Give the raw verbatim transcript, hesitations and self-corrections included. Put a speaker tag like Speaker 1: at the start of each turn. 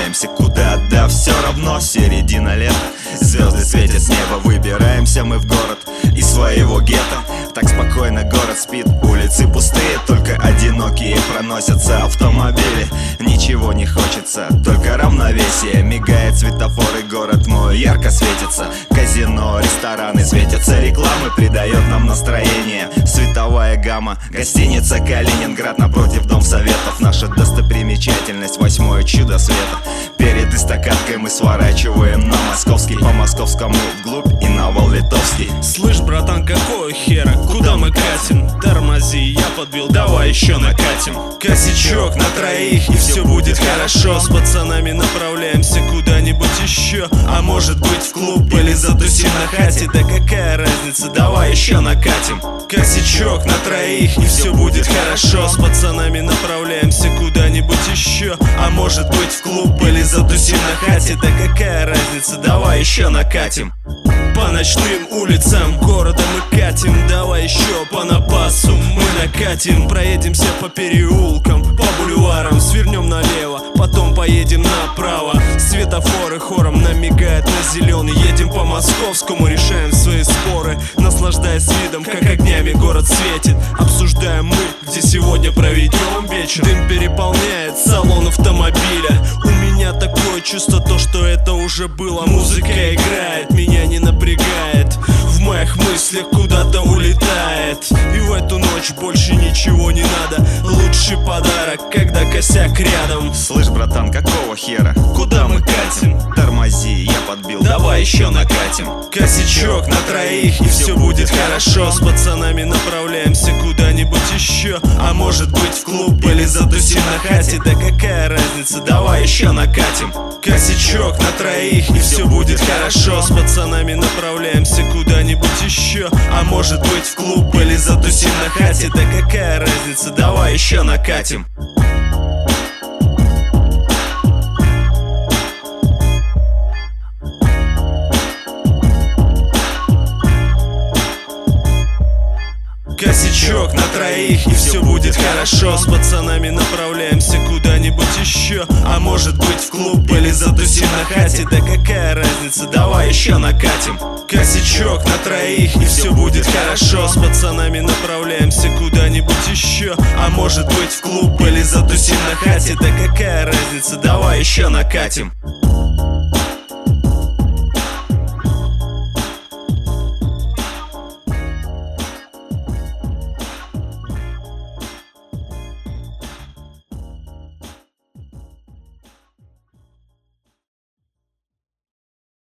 Speaker 1: Направляемся куда, да все равно середина лета. Звезды светят с неба, выбираемся мы в город из своего гетто. Так спокойно город спит, улицы пустые, только одинокие проносятся автомобили. Ничего не хочется, только равновесие. Мигает светофор и город мой ярко светится. Казино, рестораны светятся, рекламы придает нам настроение. Световая гамма, гостиница Калининград, напротив Дом Советов. Наша достопримечательность, восьмое чудо света. Перед эстакадкой мы сворачиваем на Московский, по Московскому вглубь и на Вал-Литовский.
Speaker 2: Слышь, братан, какого хера? Куда мы катим? Тормози, я подбил, давай еще накатим. Косячок на троих, и все будет хорошо. С пацанами направляемся куда-нибудь еще. А может быть в клуб или затусим на хате. Да какая разница, давай еще накатим. Косячок на троих, и все будет хорошо. С пацанами направляемся куда-нибудь еще. А может быть в клуб или затусим на хате. Да какая разница, давай еще накатим. По ночным улицам города мы катим. Давай еще по напасу мы накатим. Проедемся по переулкам, по бульварам, свернем налево, потом поедем направо. Светофоры хором нам мигают на зеленый. Едем по Московскому, решаем свои споры, наслаждаясь видом, как огнями город светит. Обсуждаем мы, где сегодня проведем вечер. Дым переполняет салон автомобиля. У меня такое чувство, то, что это уже было. Музыка играет, меня не напрягает. В моих мыслях куда-то улетает. И в эту ночь больше ничего не надо. Лучший подарок, когда косяк рядом.
Speaker 1: Слышь, братан, какого хера?
Speaker 2: Куда мы катим?
Speaker 1: Тормози, я подбил,
Speaker 2: давай еще накатим. Косячок на троих, и все будет хорошо. С пацанами направляемся куда-нибудь еще. А может быть в клуб или затусим на хате. Да какая разница, давай еще накатим. Косячок на троих, и все будет хорошо. С пацанами направляемся куда-нибудь еще. А может быть в клуб или затусим на хате. Да какая разница, давай еще накатим. Косячок на троих, и все будет хорошо. С пацанами направляемся куда-нибудь еще. А может быть в клуб или затусим на хате. Да какая разница, давай еще накатим. Косячок на троих, и все будет хорошо. С пацанами направляемся куда-нибудь еще. А может быть в клуб или затусим на хате. Да какая разница, давай еще накатим.